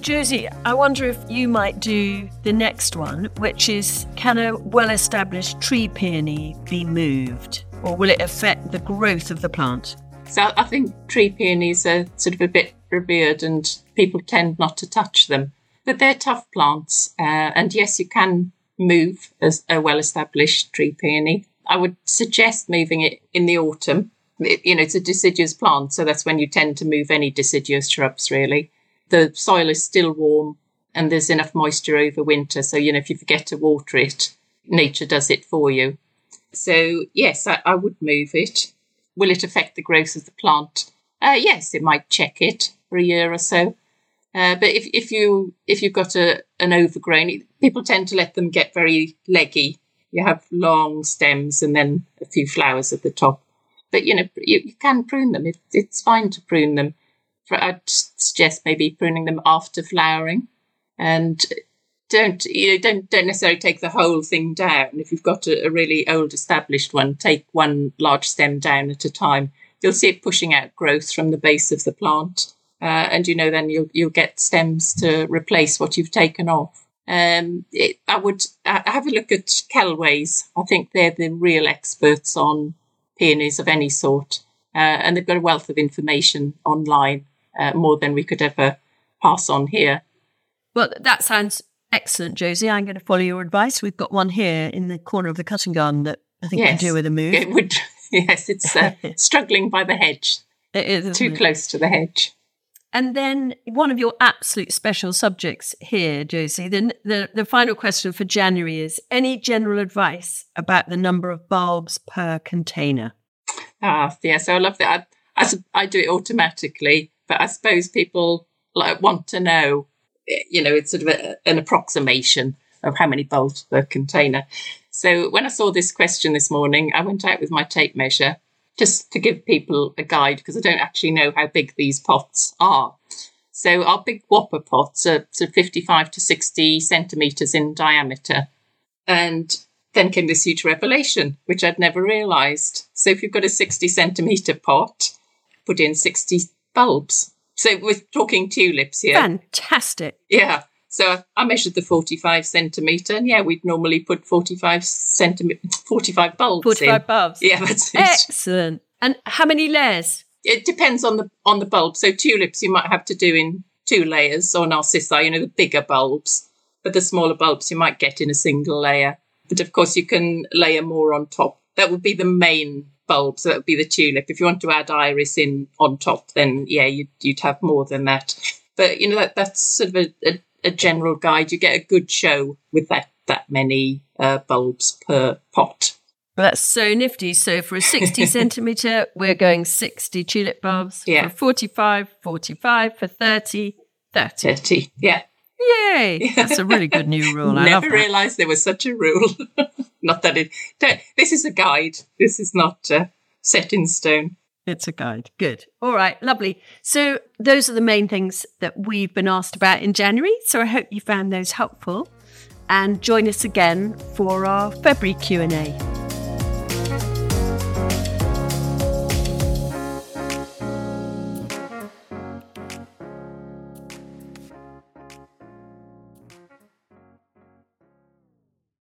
Josie, I wonder if you might do the next one, which is, can a well-established tree peony be moved, or will it affect the growth of the plant? So I think tree peonies are sort of a bit revered and people tend not to touch them. But they're tough plants. And yes, you can move a well-established tree peony. I would suggest moving it in the autumn. It's a deciduous plant, so that's when you tend to move any deciduous shrubs, really. The soil is still warm and there's enough moisture over winter. So, if you forget to water it, nature does it for you. So, yes, I would move it. Will it affect the growth of the plant? Yes, it might check it for a year or so. But if you've got an overgrown, people tend to let them get very leggy. You have long stems and then a few flowers at the top. But, you can prune them. It's fine to prune them. I'd suggest maybe pruning them after flowering, and don't necessarily take the whole thing down. If you've got a really old established one, take one large stem down at a time. You'll see it pushing out growth from the base of the plant, and then you'll get stems to replace what you've taken off. I would have a look at Kelways. I think they're the real experts on peonies of any sort, and they've got a wealth of information online. More than we could ever pass on here. Well, that sounds excellent, Josie. I'm going to follow your advice. We've got one here in the corner of the cutting garden that I think can do with a move. It would. Yes, it's struggling by the hedge. It is too close to the hedge. And then one of your absolute special subjects here, Josie, the final question for January is, any general advice about the number of bulbs per container? Yes, I love that. I do it automatically. But I suppose people want to know, it's sort of an approximation of how many bulbs per container. So when I saw this question this morning, I went out with my tape measure just to give people a guide, because I don't actually know how big these pots are. So our big whopper pots are sort of 55 to 60 centimetres in diameter. And then came this huge revelation, which I'd never realised. So if you've got a 60 centimetre pot, put in 60 bulbs. So we're talking tulips here. Fantastic. Yeah. So I measured the 45 centimetre, and we'd normally put 45 bulbs 45 bulbs. Yeah, that's it. Excellent. And how many layers? It depends on the bulb. So tulips you might have to do in 2 layers, or narcissi, the bigger bulbs. But the smaller bulbs you might get in a single layer. But of course you can layer more on top. That would be the main bulb, so that would be the tulip. If you want to add iris in on top, then you'd have more than that. But that's sort of a general guide. You get a good show with that many bulbs per pot. Well, that's so nifty. So for a 60 centimetre, we're going 60 tulip bulbs. Yeah. For 45, for 30. 30. Yeah. Yay! Yeah. That's a really good new rule. I never realised there was such a rule. Not that this is a guide. This is not set in stone. It's a guide. Good. All right. Lovely. So those are the main things that we've been asked about in January. So I hope you found those helpful. And join us again for our February Q&A.